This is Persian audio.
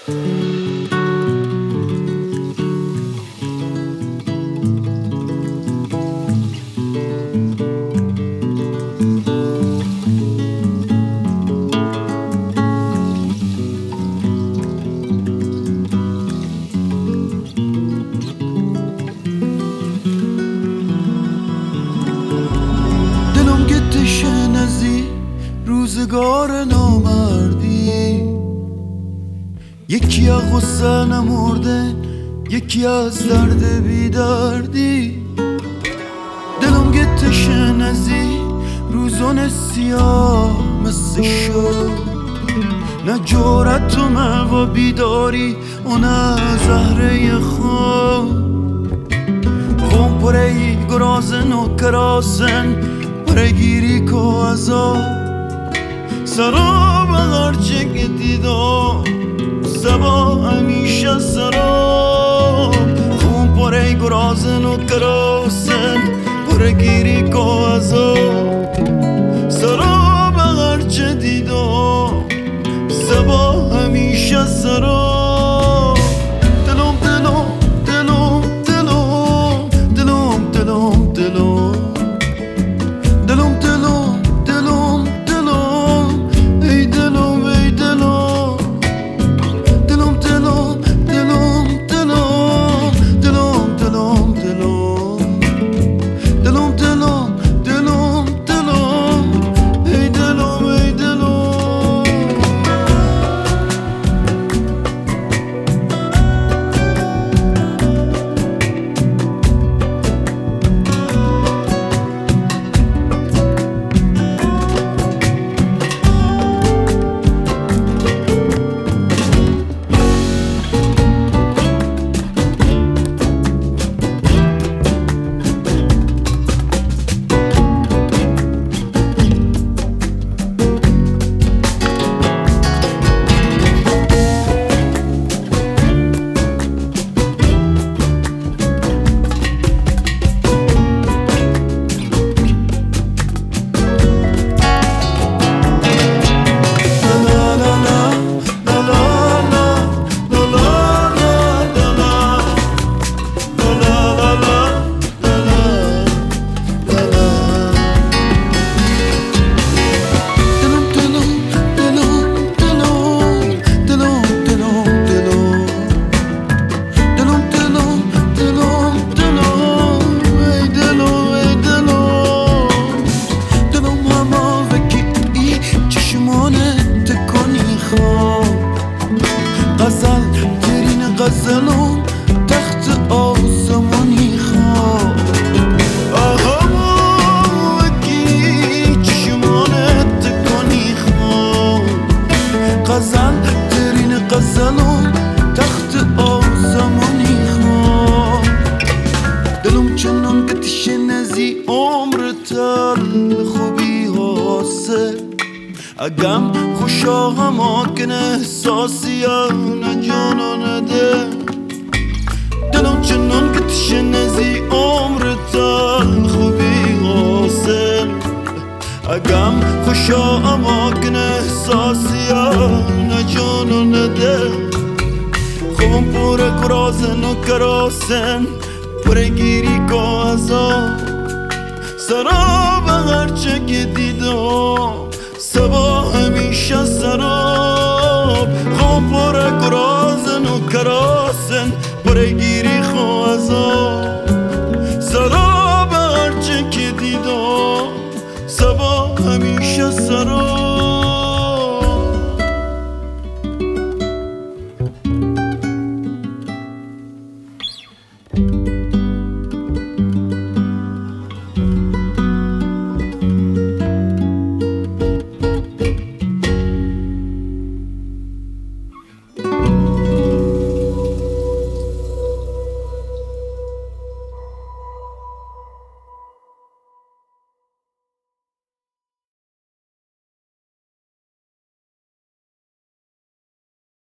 روزگار نامردی، یکی از غصه نمرده، یکی از درد بیدردی. دلم گتشن ازی روزان سیاه مثل شد، نه جورت و و بیداری و نه زهره خواب. خون پره گرازن و کراسن پره گیری که ازا سراب هرچه که دیدم سبا همیشه سراب. خون پره گرازن و کراسن پره گیری که ازا سراب هرچه دیدم سبا همیشه سراب. دلم دلم دلم دلم دلم دلم دلم دلم دلم دلم دلم ای دلم ای دلم دلم دلم دلم دلم دلم دلم دلم دلم دلم دلم ای دلم ای دلم. غزل ترین غزلم تخت آسمانی خواب. آها وکی چشمانت تکانی خواب. غزل ترین غزلم تخت آسمانی خواب. دلم چنان بتشن ازی عمر تل خوبی حاصل. اگم خوشا هماکن احساسی نه جانا نده. دلم چنان که تشن ازی عمر تل خوبی حاصل. اگم خوشا هماکن احساسی نه جانا نده. خوبم پوره کرازن و کراسن پوره گیری که ازا سراب هرچه که دیدم سبا همیشه سراب. خواب پره کرازن و کراسن پره گیری خوازا سراب هرچه که دیدم سبا همیشه سراب.